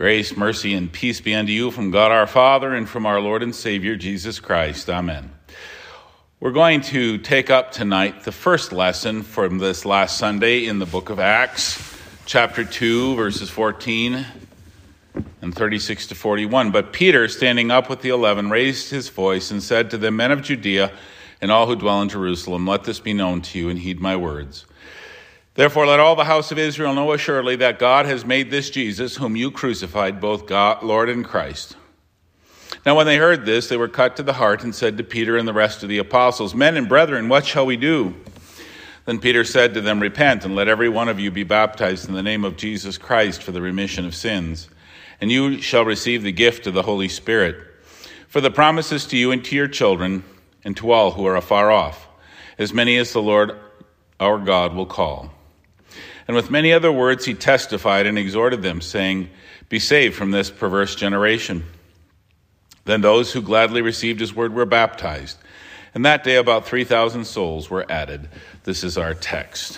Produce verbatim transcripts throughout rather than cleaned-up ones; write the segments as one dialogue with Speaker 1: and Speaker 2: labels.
Speaker 1: Grace, mercy, and peace be unto you from God our Father and from our Lord and Savior, Jesus Christ. Amen. We're going to take up tonight the first lesson from this last Sunday in the book of Acts, chapter two, verses fourteen and thirty-six to forty-one. But Peter, standing up with the eleven, raised his voice and said to the men of Judea and all who dwell in Jerusalem, "Let this be known to you, and heed my words. Therefore, let all the house of Israel know assuredly that God has made this Jesus, whom you crucified, both God, Lord and Christ." Now when they heard this, they were cut to the heart and said to Peter and the rest of the apostles, "Men and brethren, what shall we do?" Then Peter said to them, "Repent, and let every one of you be baptized in the name of Jesus Christ for the remission of sins, and you shall receive the gift of the Holy Spirit. For the promise is to you and to your children, and to all who are afar off, as many as the Lord our God will call." And with many other words he testified and exhorted them, saying, "Be saved from this perverse generation." Then those who gladly received his word were baptized, and that day about three thousand souls were added. This is our text.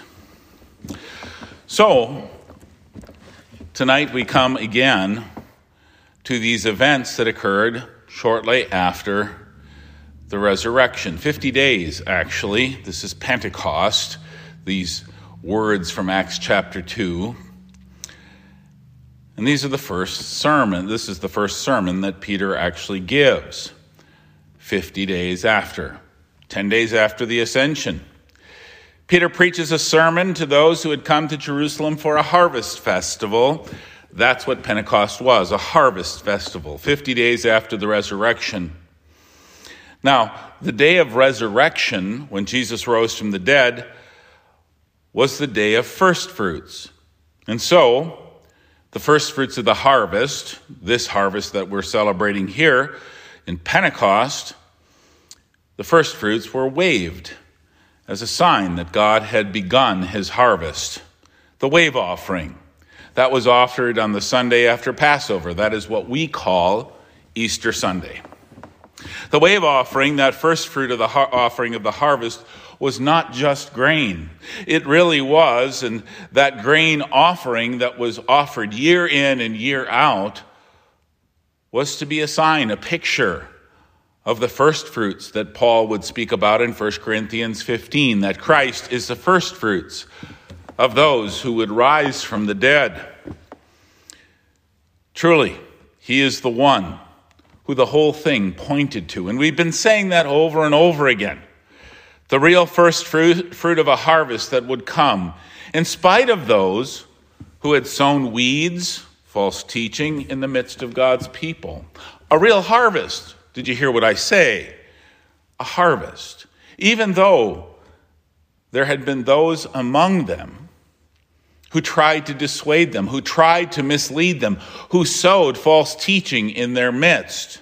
Speaker 1: So, tonight we come again to these events that occurred shortly after the resurrection. Fifty days, actually. This is Pentecost. These words from Acts chapter two. And these are the first sermon. This is the first sermon that Peter actually gives. Fifty days after. Ten days after the ascension. Peter preaches a sermon to those who had come to Jerusalem for a harvest festival. That's what Pentecost was, a harvest festival. Fifty days after the resurrection. Now, the day of resurrection, when Jesus rose from the dead, was the day of first fruits. And so, the first fruits of the harvest, this harvest that we're celebrating here in Pentecost, the first fruits were waved as a sign that God had begun his harvest. The wave offering, that was offered on the Sunday after Passover. That is what we call Easter Sunday. The wave offering, that first fruit of the har- offering of the harvest, was not just grain. It really was, and that grain offering that was offered year in and year out was to be a sign, a picture of the first fruits that Paul would speak about in First Corinthians fifteen, that Christ is the first fruits of those who would rise from the dead. Truly, he is the one who the whole thing pointed to. And we've been saying that over and over again. The real first fruit, fruit of a harvest that would come, in spite of those who had sown weeds, false teaching, in the midst of God's people. A real harvest. Did you hear what I say? A harvest. Even though there had been those among them who tried to dissuade them, who tried to mislead them, who sowed false teaching in their midst,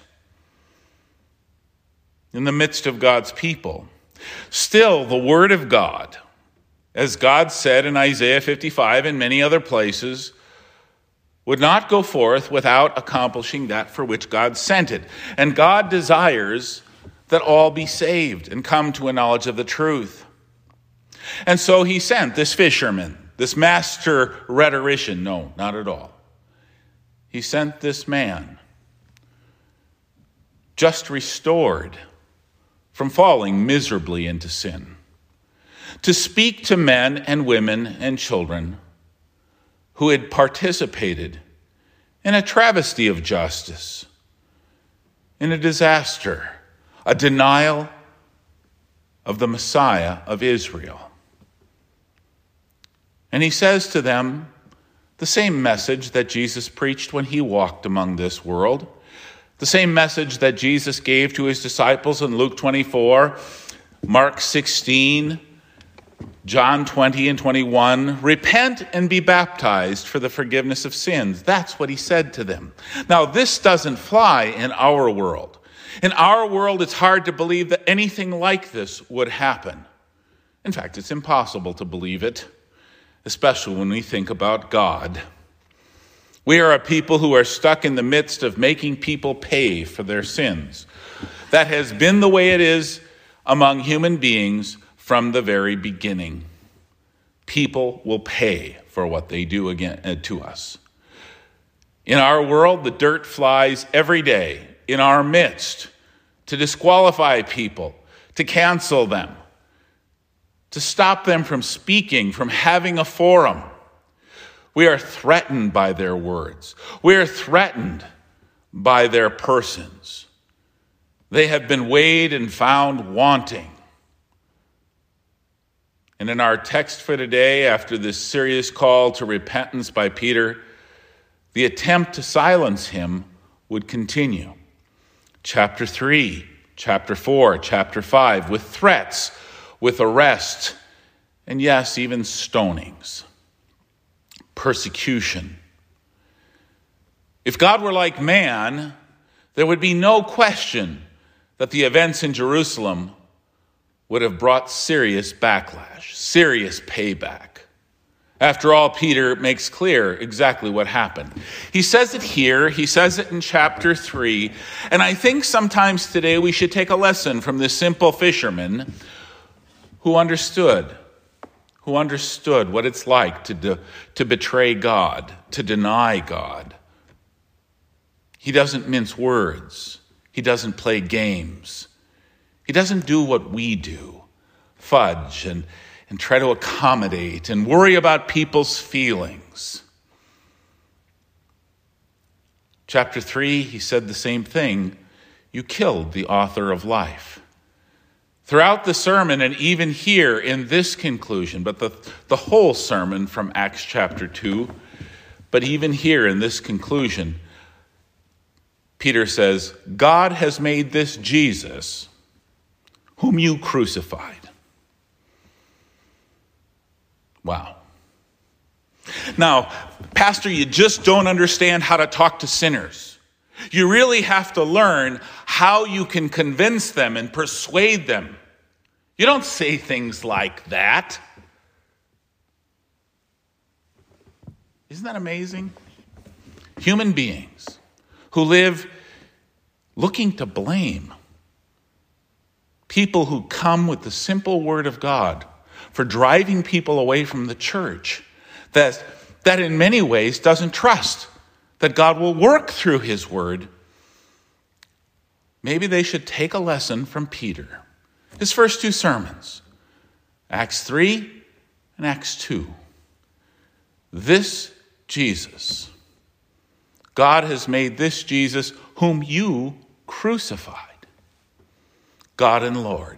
Speaker 1: in the midst of God's people. Still, the word of God, as God said in Isaiah fifty-five and many other places, would not go forth without accomplishing that for which God sent it. And God desires that all be saved and come to a knowledge of the truth. And so he sent this fisherman, this master rhetorician. No, not at all. He sent this man, just restored from falling miserably into sin, to speak to men and women and children who had participated in a travesty of justice, in a disaster, a denial of the Messiah of Israel. And he says to them the same message that Jesus preached when he walked among this world, the same message that Jesus gave to his disciples in Luke twenty-four, Mark sixteen, John twenty and twenty-one. Repent and be baptized for the forgiveness of sins. That's what he said to them. Now, this doesn't fly in our world. In our world, it's hard to believe that anything like this would happen. In fact, it's impossible to believe it, especially when we think about God. We are a people who are stuck in the midst of making people pay for their sins. That has been the way it is among human beings from the very beginning. People will pay for what they do again uh, to us. In our world, the dirt flies every day in our midst to disqualify people, to cancel them, to stop them from speaking, from having a forum. We are threatened by their words. We are threatened by their persons. They have been weighed and found wanting. And in our text for today, after this serious call to repentance by Peter, the attempt to silence him would continue. Chapter three, chapter four, chapter five, with threats, with arrest, and yes, even stonings, persecution. If God were like man, there would be no question that the events in Jerusalem would have brought serious backlash, serious payback. After all, Peter makes clear exactly what happened. He says it here, he says it in chapter three, and I think sometimes today we should take a lesson from this simple fisherman who understood, who understood what it's like to, de- to betray God, to deny God. He doesn't mince words. He doesn't play games. He doesn't do what we do, fudge and, and try to accommodate and worry about people's feelings. Chapter three, he said the same thing. You killed the author of life. Throughout the sermon, and even here in this conclusion, but the, the whole sermon from Acts chapter two, but even here in this conclusion, Peter says, God has made this Jesus, whom you crucified. Wow. Now, Pastor, you just don't understand how to talk to sinners. You really have to learn how you can convince them and persuade them. You don't say things like that. Isn't that amazing? Human beings who live looking to blame. People who come with the simple word of God for driving people away from the church that, that in many ways doesn't trust that God will work through his word. Maybe they should take a lesson from Peter. His first two sermons, Acts three and Acts two. This Jesus, God has made this Jesus whom you crucified, God and Lord.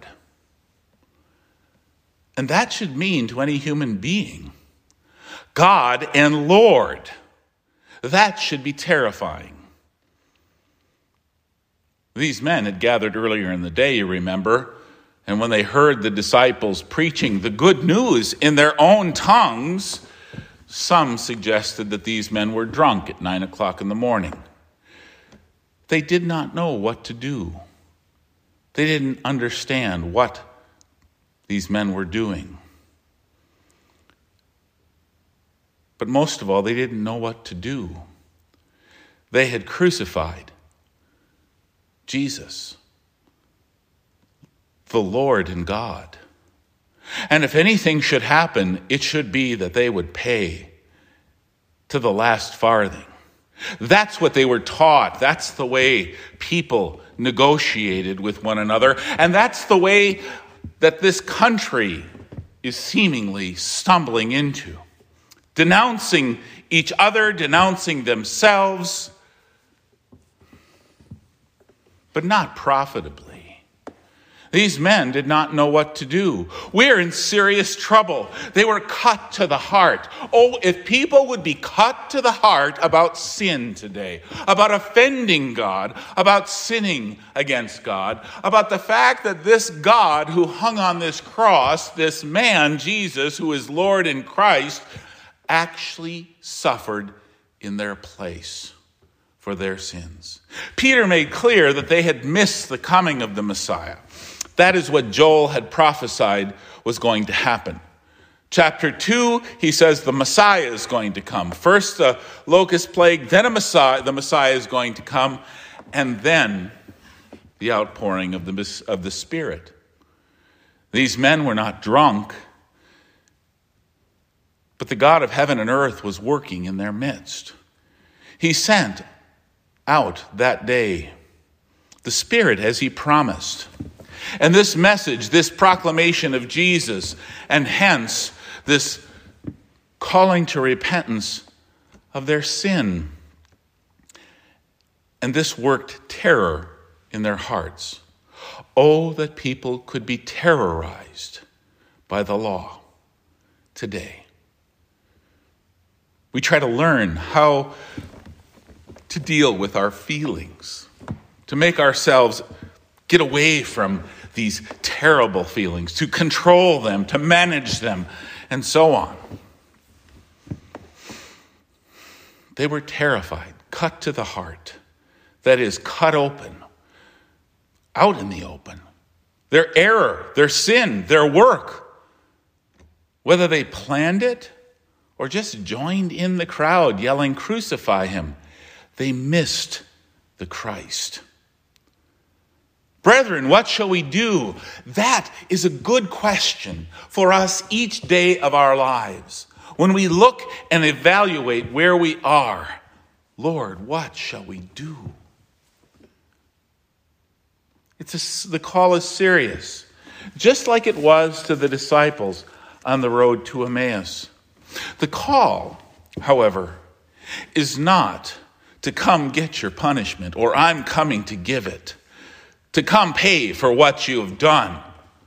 Speaker 1: And that should mean to any human being, God and Lord. That should be terrifying. These men had gathered earlier in the day, you remember, and when they heard the disciples preaching the good news in their own tongues, some suggested that these men were drunk at nine o'clock in the morning. They did not know what to do. They didn't understand what these men were doing. But most of all, they didn't know what to do. They had crucified Jesus, the Lord and God. And if anything should happen, it should be that they would pay to the last farthing. That's what they were taught. That's the way people negotiated with one another. And that's the way that this country is seemingly stumbling into. Denouncing each other, denouncing themselves, but not profitably. These men did not know what to do. We're in serious trouble. They were cut to the heart. Oh, if people would be cut to the heart about sin today, about offending God, about sinning against God, about the fact that this God who hung on this cross, this man, Jesus, who is Lord in Christ, actually suffered in their place for their sins. Peter made clear that they had missed the coming of the Messiah. That is what Joel had prophesied was going to happen. Chapter two, he says the Messiah is going to come. First the locust plague, then a Messiah, the Messiah is going to come, and then the outpouring of the, of the Spirit. These men were not drunk, but the God of heaven and earth was working in their midst. He sent out that day the Spirit as he promised. And this message, this proclamation of Jesus, and hence this calling to repentance of their sin. And this worked terror in their hearts. Oh, that people could be terrorized by the law today. We try to learn how to deal with our feelings, to make ourselves get away from these terrible feelings, to control them, to manage them, and so on. They were terrified, cut to the heart. That is, cut open, out in the open. Their error, their sin, their work, whether they planned it or just joined in the crowd yelling, "Crucify him," they missed the Christ. Brethren, what shall we do? That is a good question for us each day of our lives. When we look and evaluate where we are, Lord, what shall we do? It's a, the call is serious, just like it was to the disciples on the road to Emmaus. The call, however, is not to come get your punishment, or I'm coming to give it, to come pay for what you have done.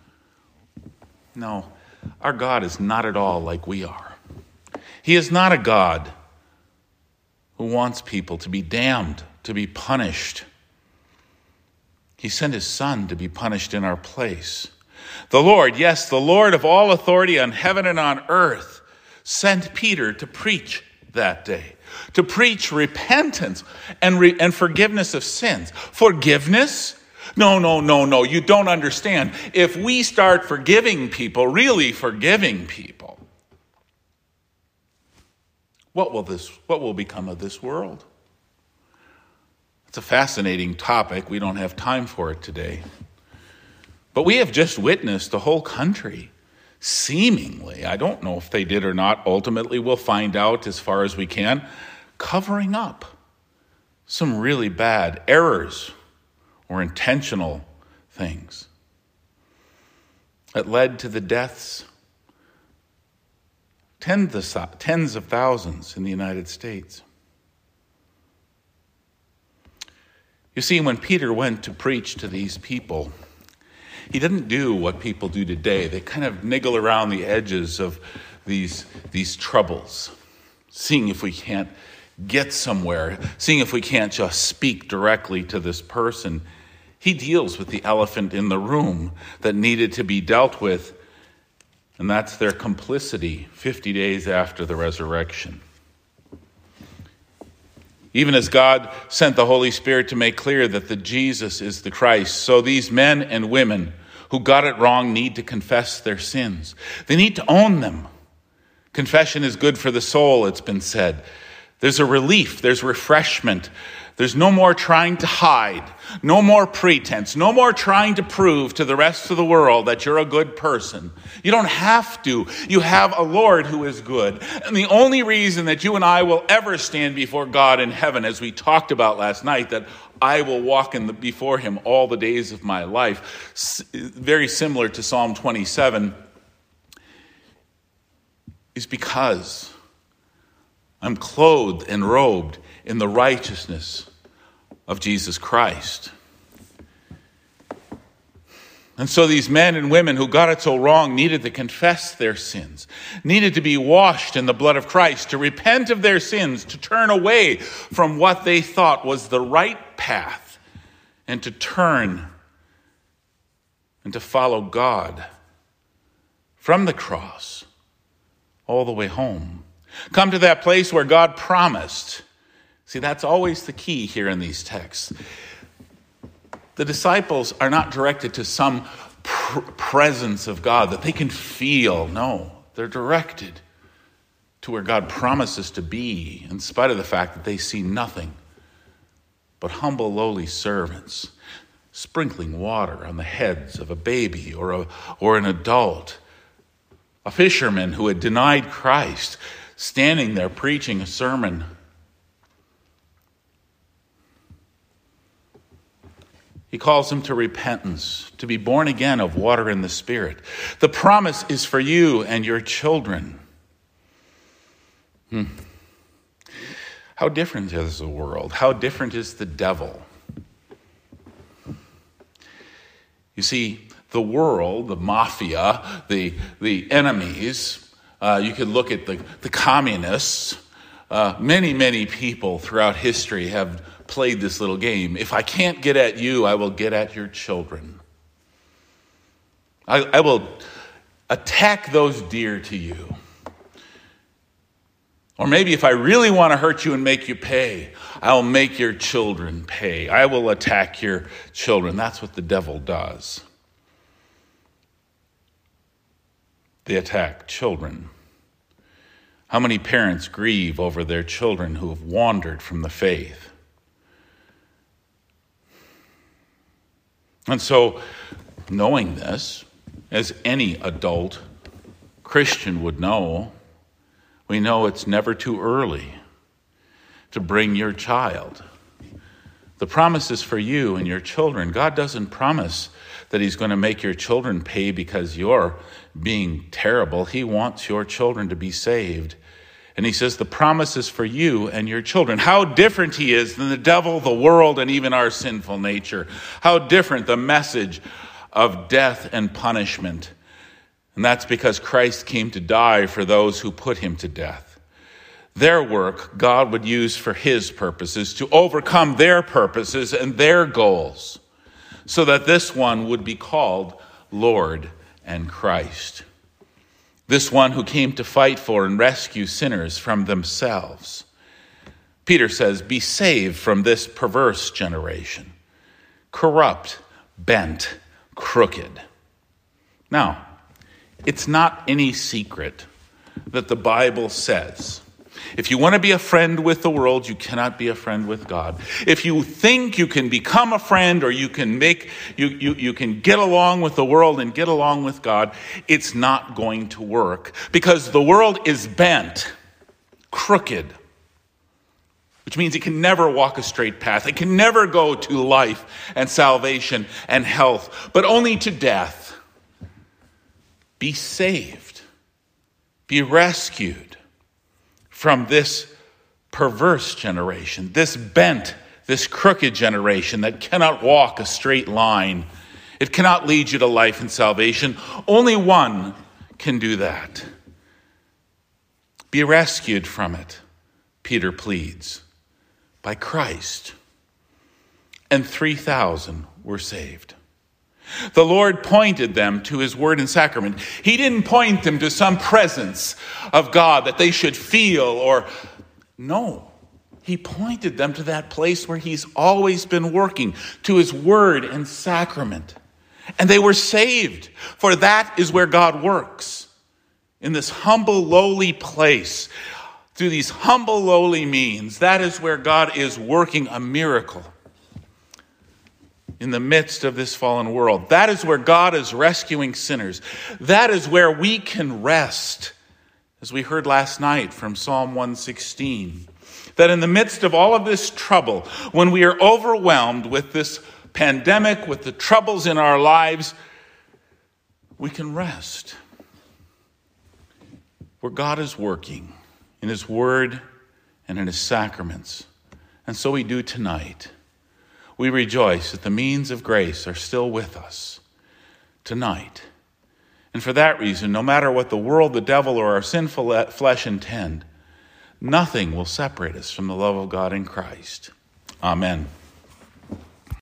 Speaker 1: No, our God is not at all like we are. He is not a God who wants people to be damned, to be punished. He sent his Son to be punished in our place. The Lord, yes, the Lord of all authority on heaven and on earth, sent Peter to preach that day, to preach repentance and, re- and forgiveness of sins. Forgiveness? No, no, no, no, you don't understand. If we start forgiving people, really forgiving people, what will this, what will become of this world? It's a fascinating topic. We don't have time for it today. But we have just witnessed the whole country, seemingly, I don't know if they did or not, ultimately we'll find out as far as we can, covering up some really bad errors or intentional things that led to the deaths, tens of, tens of thousands in the United States. You see, when Peter went to preach to these people, he didn't do what people do today. They kind of niggle around the edges of these, these troubles, seeing if we can't get somewhere, seeing if we can't just speak directly to this person. He deals with the elephant in the room that needed to be dealt with, and that's their complicity fifty days after the resurrection. Even as God sent the Holy Spirit to make clear that the Jesus is the Christ, so these men and women who got it wrong need to confess their sins. They need to own them. Confession is good for the soul, it's been said. There's a relief, there's refreshment. There's no more trying to hide, no more pretense, no more trying to prove to the rest of the world that you're a good person. You don't have to. You have a Lord who is good. And the only reason that you and I will ever stand before God in heaven, as we talked about last night, that I will walk in the, before him all the days of my life, very similar to Psalm twenty-seven, is because I'm clothed and robed in the righteousness of Jesus Christ. And so these men and women who got it so wrong needed to confess their sins, needed to be washed in the blood of Christ, to repent of their sins, to turn away from what they thought was the right path, and to turn and to follow God from the cross all the way home. Come to that place where God promised. See, that's always the key here in these texts. The disciples are not directed to some pr- presence of God that they can feel. No, they're directed to where God promises to be, in spite of the fact that they see nothing but humble, lowly servants, sprinkling water on the heads of a baby or a, or an adult, a fisherman who had denied Christ, standing there preaching a sermon. He calls them to repentance, to be born again of water and the Spirit. The promise is for you and your children. Hmm. How different is the world? How different is the devil? You see, the world, the mafia, the, the enemies, uh, you could look at the, the communists. Uh, many, many people throughout history have played this little game. If I can't get at you, I will get at your children. I, I will attack those dear to you. Or maybe if I really want to hurt you and make you pay, I will make your children pay. I will attack your children. That's what the devil does. They attack children. How many parents grieve over their children who have wandered from the faith? And so, knowing this, as any adult Christian would know, we know it's never too early to bring your child. The promise is for you and your children. God doesn't promise that he's going to make your children pay because you're being terrible. He wants your children to be saved. And he says the promise is for you and your children. How different he is than the devil, the world, and even our sinful nature. How different the message of death and punishment. And that's because Christ came to die for those who put him to death. Their work God would use for his purposes, to overcome their purposes and their goals, so that this one would be called Lord and Christ. This one who came to fight for and rescue sinners from themselves. Peter says, be saved from this perverse generation. Corrupt, bent, crooked. Now, it's not any secret that the Bible says, if you want to be a friend with the world, you cannot be a friend with God. If you think you can become a friend or you can make you, you, you can get along with the world and get along with God, it's not going to work, because the world is bent, crooked, which means it can never walk a straight path. It can never go to life and salvation and health, but only to death. Be saved. Be rescued from this perverse generation, this bent, this crooked generation that cannot walk a straight line. It cannot lead you to life and salvation. Only one can do that. Be rescued from it, Peter pleads, by Christ. And three thousand were saved. The Lord pointed them to his word and sacrament. He didn't point them to some presence of God that they should feel or... No, he pointed them to that place where he's always been working, to his word and sacrament. And they were saved, for that is where God works. In this humble, lowly place, through these humble, lowly means, that is where God is working a miracle. In the midst of this fallen world. That is where God is rescuing sinners. That is where we can rest, as we heard last night from Psalm one sixteen. That in the midst of all of this trouble, when we are overwhelmed with this pandemic, with the troubles in our lives, we can rest. Where God is working in his word and in his sacraments. And so we do tonight. We rejoice that the means of grace are still with us tonight. And for that reason, no matter what the world, the devil, or our sinful flesh intend, nothing will separate us from the love of God in Christ. Amen.